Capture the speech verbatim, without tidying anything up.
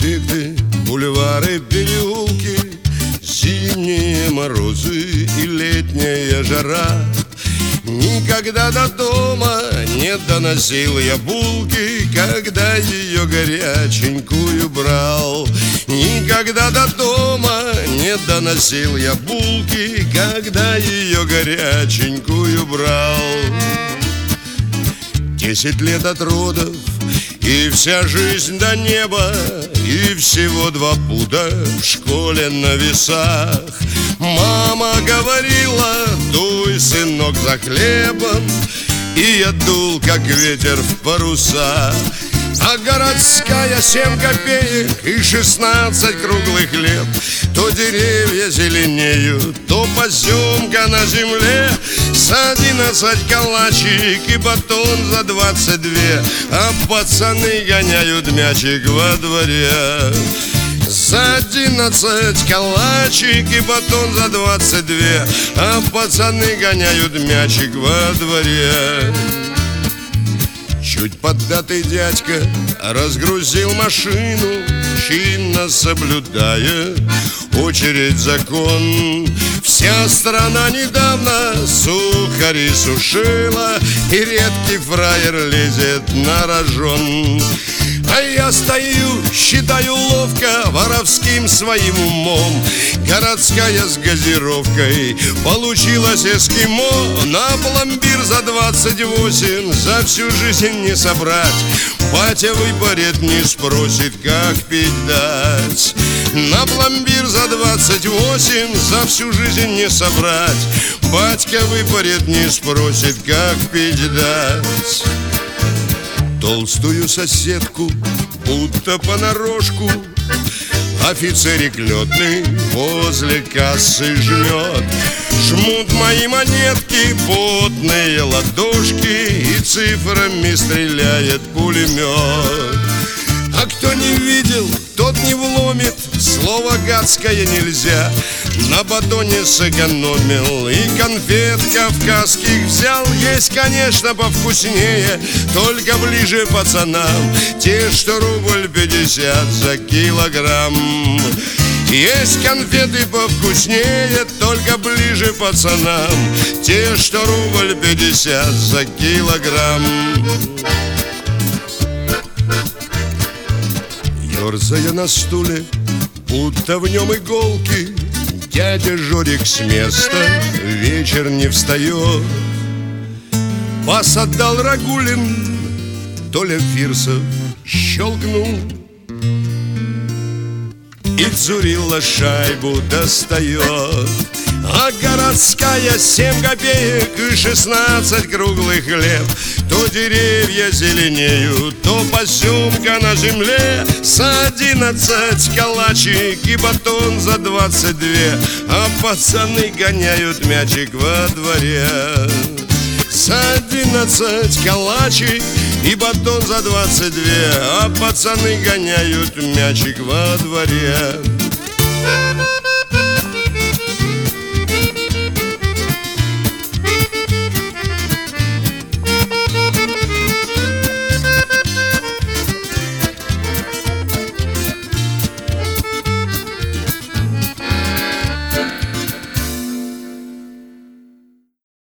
проспекты, бульвары, переулки, зимние морозы и летняя жара. Никогда до дома не доносил я булки, когда ее горяченькую брал. Никогда до дома не доносил я булки, когда ее горяченькую брал. Десять лет от родов, и вся жизнь до неба, и всего два пуда в школе на весах. Мама говорила: дуй, сынок, за хлебом, и я дул, как ветер в паруса. А городская семь копеек и шестнадцать круглых лет. То деревья зеленеют, то поземка на земле. С одиннадцать калачик и батон за двадцать две, а пацаны гоняют мячик во дворе. За одиннадцать калачик и батон за двадцать две, а пацаны гоняют мячик во дворе. Чуть поддатый дядька разгрузил машину, чинно соблюдая очередь закон. Вся страна недавно сухари сушила, и редкий фраер лезет на рожон. А я стою, считаю ловко, воровским своим умом. Городская с газировкой получилась эскимо. На пломбир за двадцать восемь за всю жизнь не собрать. Батя выпарит, не спросит, как пить дать. На пломбир за двадцать восемь за всю жизнь не собрать. Батька выпарит, не спросит, как пить дать. Толстую соседку, будто понарошку, офицерик летный возле кассы жмет. Жмут мои монетки, потные ладошки, и цифрами стреляет пулемет. А кто не видел, тот не вломит, слово гадское нельзя. На батоне сэкономил и конфет кавказских взял. Есть, конечно, повкуснее, только ближе пацанам, те, что рубль пятьдесят за килограмм. Есть конфеты повкуснее, только ближе пацанам, те, что рубль пятьдесят за килограмм. Ёрзая на стуле, будто в нем иголки, дядя Жорик с места вечер не встает. Пас отдал Рагулин, Толя Фирсов щелкнул, и Цурила шайбу достает. А городская семь копеек и шестнадцать круглых лет. То деревья зеленеют, то поземка на земле. С одиннадцать калачик и батон за двадцать две, а пацаны гоняют мячик во дворе. С одиннадцать калачик и батон за двадцать две, а пацаны гоняют мячик во дворе.